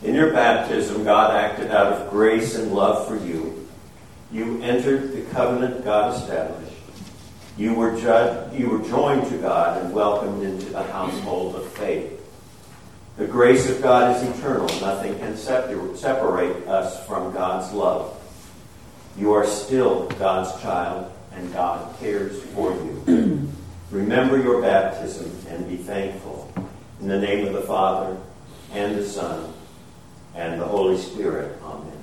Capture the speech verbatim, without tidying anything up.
In your baptism, God acted out of grace and love for you. You entered the covenant God established. You were, judged, you were joined to God and welcomed into the household of faith. The grace of God is eternal. Nothing can separate us from God's love. You are still God's child, and God cares for you. Remember your baptism and be thankful. In the name of the Father, and the Son, and the Holy Spirit. Amen.